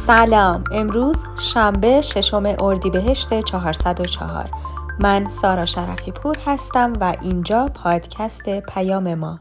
سلام، امروز شنبه 6 اردیبهشت 404. من سارا شرفی پور هستم و اینجا پادکست پیام ما.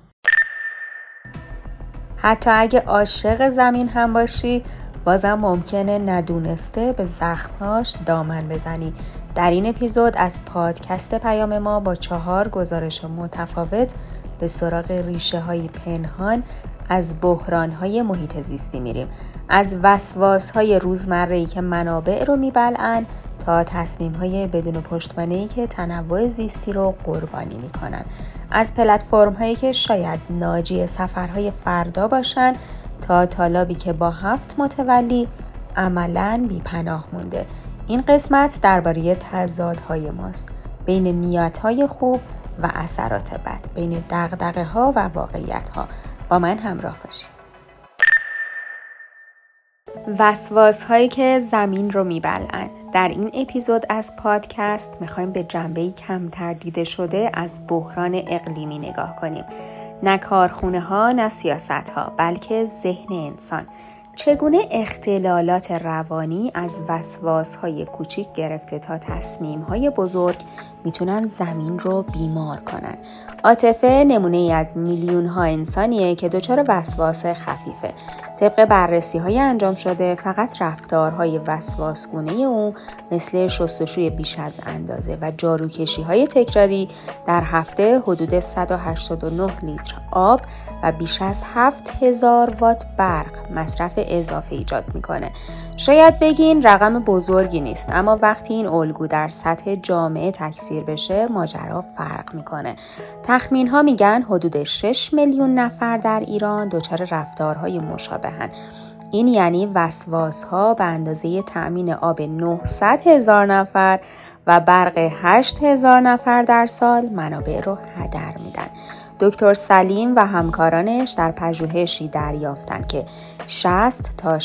حتی اگه عاشق زمین هم باشی، بازم ممکنه ندونسته به زخمهاش دامن بزنی. در این اپیزود از پادکست پیام ما با 4 گزارش متفاوت به سراغ ریشه های پنهان از بحران های محیط زیستی میریم. از وسواس های روزمره‌ای که منابع رو میبلعن تا تصمیم های بدون پشتوانه‌ای که تنوع زیستی رو قربانی میکنن. از پلتفرم هایی که شاید ناجی سفرهای فردا باشن تا طالابی که با 7 متولی عملاً بی پناه مونده. این قسمت درباره تضادهای ماست بین نیت‌های خوب و اثرات بد، بین دغدغه‌ها و واقعیت‌ها. با من همراه باشید. وسواس هایی که زمین رو میبلعن. در این اپیزود از پادکست میخوایم به جنبه‌ای کمتر دیده شده از بحران اقلیمی نگاه کنیم. نه کارخونه ها، نه سیاست ها، بلکه ذهن انسان. چگونه اختلالات روانی از وسواس های کوچیک گرفته تا تصمیم های بزرگ میتونن زمین رو بیمار کنن. عاطفه نمونه ای از میلیون ها انسانیه که دچار وسواس خفیفه. طبق بررسی های انجام شده فقط رفتارهای وسواسگونه او مثل شستشوی بیش از اندازه و جاروکشی های تکراری در هفته حدود 189 لیتر آب و بیش از 7000 وات برق مصرف اضافه ایجاد میکنه. شاید بگین رقم بزرگی نیست، اما وقتی این الگو در سطح جامعه تکثیر بشه ماجرا فرق میکنه. تخمین ها میگن حدود 6 میلیون نفر در ایران دچار رفتارهای مشابهن. این یعنی وسواس ها به اندازه تأمین آب 900,000 نفر و برق 8,000 نفر در سال منابع رو هدر میدن. دکتر سلیم و همکارانش در پژوهشی دریافتند که 60 تا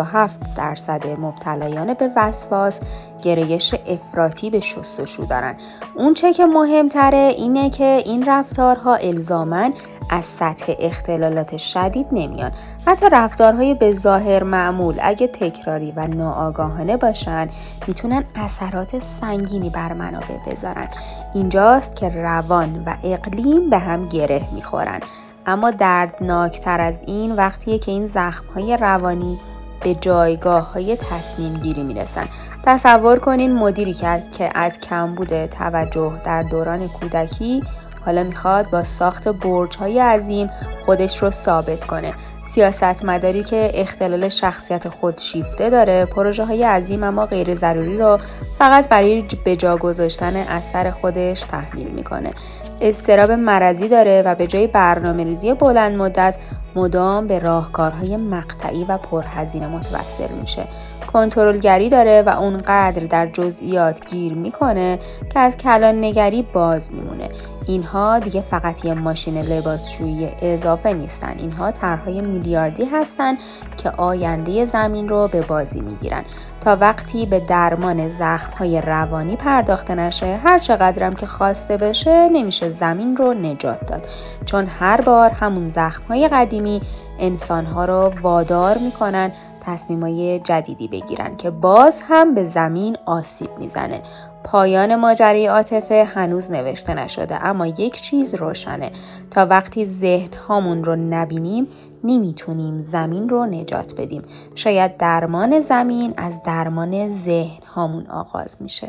67% مبتلایان به وسواس گرایش افراطی به شستشو دارن. اون چه که مهمتره اینه که این رفتارها الزاماً از سطح اختلالات شدید نمیان. حتی رفتارهای به ظاهر معمول اگه تکراری و ناآگاهانه باشن میتونن اثرات سنگینی بر منابع بذارن. اینجاست که روان و اقلیم به هم گره میخورن. اما دردناکتر از این وقتیه که این زخم‌های روانی به جایگاه‌های تصمیم گیری میرسن. تصور کنین مدیری که از کمبود توجه در دوران کودکی حالا میخواد با ساخت برج‌های عظیم خودش رو ثابت کنه. سیاستمداری که اختلال شخصیت خودشیفته داره، پروژه‌های عظیم اما غیر ضروری رو فقط برای به جا گذاشتن اثر خودش تحمیل میکنه. اضطراب مرضی داره و به جای برنامه‌ریزی بلند مدت مدام به راهکارهای مقطعی و پرهزینه متوسل میشه. کنترلگری داره و اونقدر در جزئیات گیر میکنه که از کلان نگری باز میمونه. اینها دیگه فقط یه ماشین لباسشویی اضافه نیستن. اینها طرح‌های میلیاردی هستن که آینده زمین رو به بازی میگیرن. تا وقتی به درمان زخم‌های روانی پرداخته نشه، هر چقدرم که خواسته بشه نمیشه زمین رو نجات داد. چون هر بار همون زخم‌های قدیمی انسان‌ها رو وادار میکنن تصمیمای جدیدی بگیرن که باز هم به زمین آسیب میزنه. پایان ماجرای عاطفه هنوز نوشته نشده، اما یک چیز روشنه: تا وقتی ذهن هامون رو نبینیم نمیتونیم زمین رو نجات بدیم. شاید درمان زمین از درمان ذهن هامون آغاز میشه.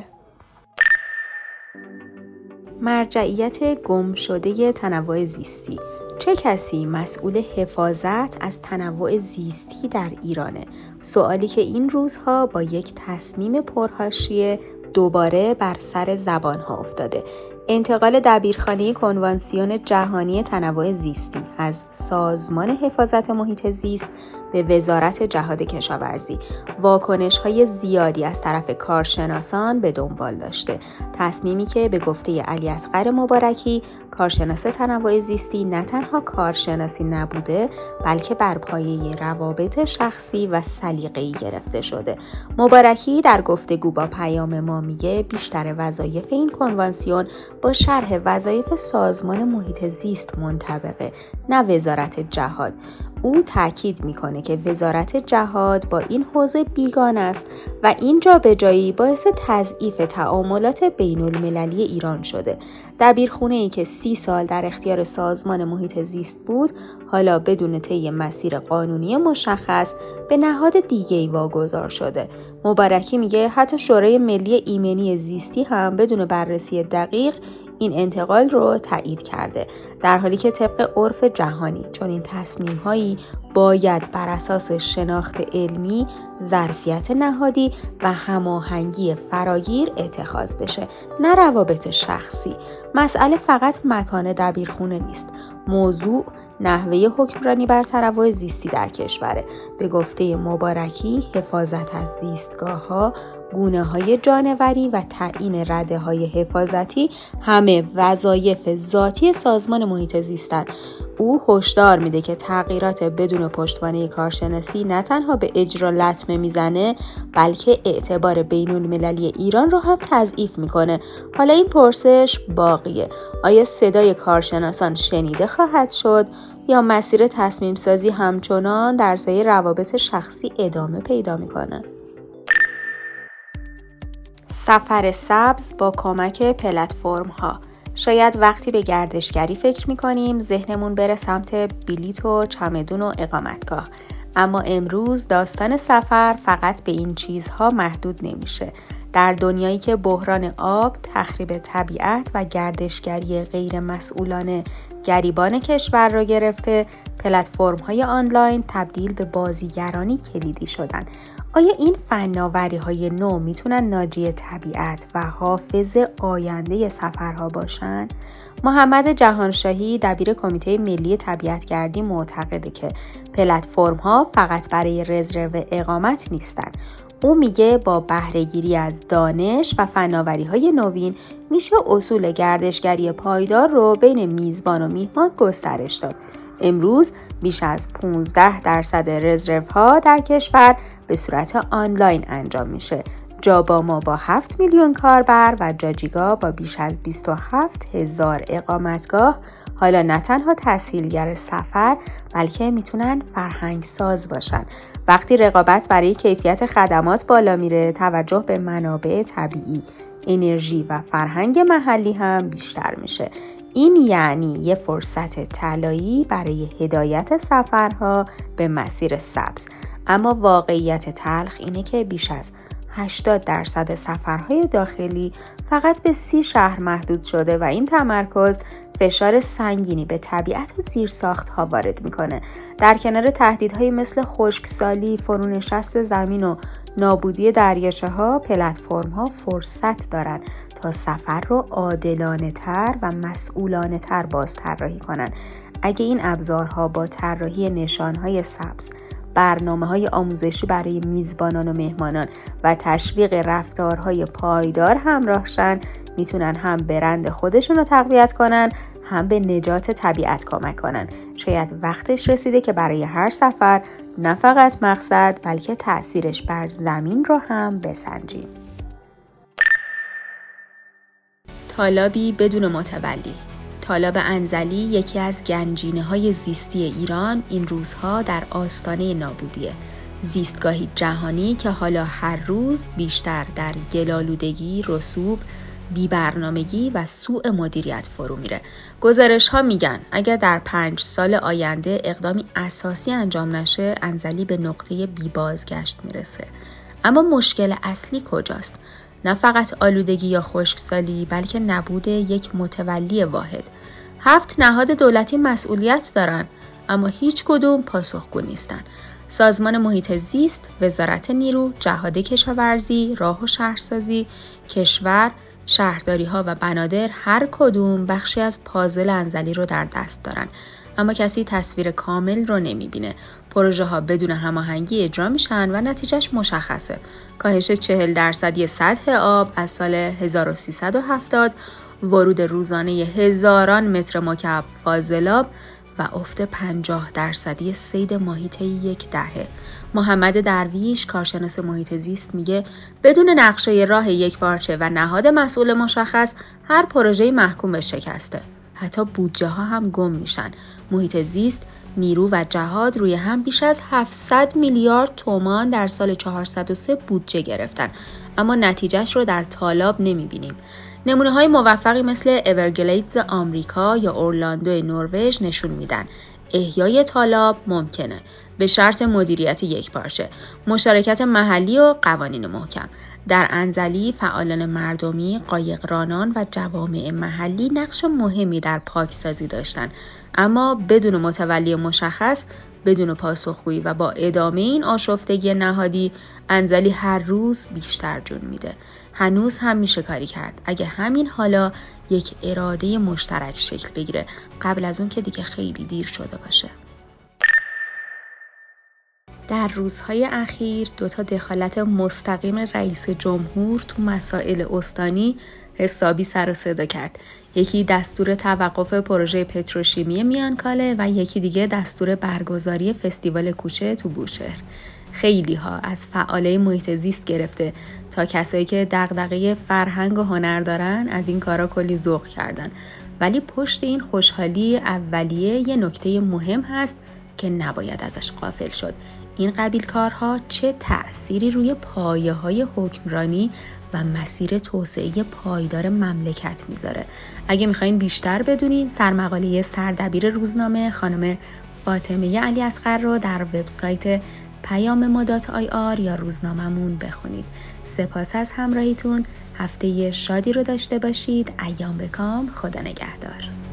مرجعیت گم شده تنوع زیستی. چه کسی مسئول حفاظت از تنوع زیستی در ایرانه؟ سوالی که این روزها با یک تصمیم پرحاشیه دوباره بر سر زبانها افتاده. انتقال دبیرخانه کنوانسیون جهانی تنوع زیستی از سازمان حفاظت محیط زیست به وزارت جهاد کشاورزی واکنش‌های زیادی از طرف کارشناسان به دنبال داشته. تصمیمی که به گفته علیاصغر مبارکی، کارشناس تنوع زیستی، نه تنها کارشناسی نبوده بلکه بر پایه روابط شخصی و سلیقه‌ای گرفته شده. مبارکی در گفتگو با پیام ما میگه بیشتر وظایف این کنوانسیون با شرح وظایف سازمان محیط زیست منطبقه، نه وزارت جهاد. او تاکید میکنه که وزارت جهاد با این حوزه بیگانه است و این جابجایی باعث تضعیف تعاملات بین المللی ایران شده. دبیرخونه‌ای که 30 سال در اختیار سازمان محیط زیست بود، حالا بدون طی مسیر قانونی مشخص به نهاد دیگه‌ای واگذار شده. مبارکی میگه حتی شورای ملی ایمنی زیستی هم بدون بررسی دقیق این انتقال رو تایید کرده، در حالی که طبق عرف جهانی چون این تصمیم‌هایی باید بر اساس شناخت علمی، ظرفیت نهادی و هماهنگی فراگیر اتخاذ بشه، نه روابط شخصی. مسئله فقط مکان دبیرخونه نیست. موضوع نحوه حکمرانی بر تنوع زیستی در کشوره. به گفته مبارکی، حفاظت از زیستگاه‌ها، گونه‌های جانوری و تعیین رده‌های حفاظتی همه وظایف ذاتی سازمان محیط زیستند. او هشدار میده که تغییرات بدون پشتوانه کارشناسی نه تنها به اجرا لطمه میزنه، بلکه اعتبار بین‌المللی ایران رو هم تضعیف میکنه. حالا این پرسش باقیه: آیا صدای کارشناسان شنیده خواهد شد یا مسیر تصمیم سازی همچنان در سایر روابط شخصی ادامه پیدا میکنه؟ سفر سبز با کمک پلتفرم ها. شاید وقتی به گردشگری فکر میکنیم ذهنمون بره سمت بلیط و چمدون و اقامتگاه، اما امروز داستان سفر فقط به این چیزها محدود نمیشه. در دنیایی که بحران آب، تخریب طبیعت و گردشگری غیر مسئولانه گریبان کشور را گرفته، پلتفرم‌های آنلاین تبدیل به بازیگرانی کلیدی شدن. آیا این فناوری‌های نو میتونن ناجی طبیعت و حافظ آینده سفرها باشن؟ محمد جهانشاهی، دبیر کمیته ملی طبیعتگردی، معتقده که پلتفرم‌ها فقط برای رزرو اقامت نیستن. او میگه با بهره‌گیری از دانش و فناوری‌های نوین میشه اصول گردشگری پایدار رو بین میزبان و میهمان گسترش داد. امروز بیش از 15% رزروها در کشور به صورت آنلاین انجام میشه. جاباما با 7 میلیون کاربر و جاجیگا با بیش از 27,000 اقامتگاه حالا نه تنها تسهیلگر سفر بلکه میتونن فرهنگ ساز باشن. وقتی رقابت برای کیفیت خدمات بالا میره، توجه به منابع طبیعی، انرژی و فرهنگ محلی هم بیشتر میشه. این یعنی یه فرصت طلایی برای هدایت سفرها به مسیر سبز. اما واقعیت تلخ اینه که بیش از 80% سفرهای داخلی فقط به 30 شهر محدود شده و این تمرکز فشار سنگینی به طبیعت و زیرساخت‌ها وارد میکنه. در کنار تهدیدهای مثل خشکسالی، فرونشست زمین و نابودی دریاچه‌ها، پلتفرم‌ها فرصت دارن تا سفر رو عادلانه تر و مسئولانه تر باز طراحی کنن. اگه این ابزارها با طراحی نشانهای سبز، برنامه‌های آموزشی برای میزبانان و مهمانان و تشویق رفتارهای پایدار همراه شن، میتونن هم برند خودشون رو تقویت کنن، هم به نجات طبیعت کمک کنن. شاید وقتش رسیده که برای هر سفر نه فقط مقصد بلکه تأثیرش بر زمین رو هم بسنجیم. طالابی بدون متولی. طالاب انزلی، یکی از گنجینه‌های زیستی ایران، این روزها در آستانه نابودیه. زیستگاهی جهانی که حالا هر روز بیشتر در گل‌آلودگی، رسوب، بی‌برنامگی و سوء مدیریت فرو میره. گزارش‌ها میگن اگر در 5 سال آینده اقدامی اساسی انجام نشه، انزلی به نقطه بی‌بازگشت میرسه. اما مشکل اصلی کجاست؟ نه فقط آلودگی یا خشکسالی، بلکه نبود یک متولی واحد. 7 نهاد دولتی مسئولیت دارن، اما هیچ کدوم پاسخگو نیستن. سازمان محیط زیست، وزارت نیرو، جهاد کشاورزی، راه و شهرسازی، کشور، شهرداری‌ها و بنادر هر کدوم بخشی از پازل انزلی رو در دست دارن، اما کسی تصویر کامل رو نمیبینه. پروژه ها بدون هماهنگی اجرا میشن و نتیجهش مشخصه: کاهش 40% سطح آب از سال 1370، ورود روزانه هزاران متر مکعب فاضلاب و افت 50% صید ماهی طی یک دهه. محمد درویش، کارشناس محیط زیست، میگه بدون نقشه راه یکپارچه و نهاد مسئول مشخص، هر پروژه محکوم به شکسته. حتی بودجه ها هم گم میشن. محیط زیست، نیرو و جهاد روی هم بیش از 700 میلیارد تومان در سال 403 بودجه گرفتن، اما نتیجهش رو در تالاب نمیبینیم. نمونه های موفقی مثل اورگلیدز آمریکا یا اورلاندو نروژ نشون میدن احیای تالاب ممکنه، به شرط مدیریت یکپارچه، مشارکت محلی و قوانین محکم. در انزلی فعالان مردمی، قایقرانان و جوامع محلی نقش مهمی در پاکسازی داشتند، اما بدون متولی مشخص، بدون پاسخگویی و با ادامه این آشفتگی نهادی، انزلی هر روز بیشتر جون میده. هنوز هم میشه کاری کرد اگه همین حالا یک اراده مشترک شکل بگیره، قبل از اون که دیگه خیلی دیر شده باشه. در روزهای اخیر 2 دخالت مستقیم رئیس جمهور تو مسائل استانی حسابی سر و صدا کرد. یکی دستور توقف پروژه پتروشیمی میانکاله و یکی دیگه دستور برگزاری فستیوال کوچه تو بوشهر. خیلی ها از فعالای محیط زیست گرفته تا کسایی که دغدغه فرهنگ و هنر دارن از این کارا کلی ذوق کردن. ولی پشت این خوشحالی اولیه یه نکته مهم هست که نباید ازش غافل شد. این قبیل کارها چه تأثیری روی پایه‌های حکمرانی و مسیر توسعه پایدار مملکت میذاره؟ اگه میخواین بیشتر بدونین، سرمقاله سردبیر روزنامه خانم فاطمه علی اصغر رو در وبسایت پیام‌ما.ir یا روزنامه‌مون بخونید. سپاس از همراهیتون. هفته شادی رو داشته باشید. ایام بکام. خدا نگهدار.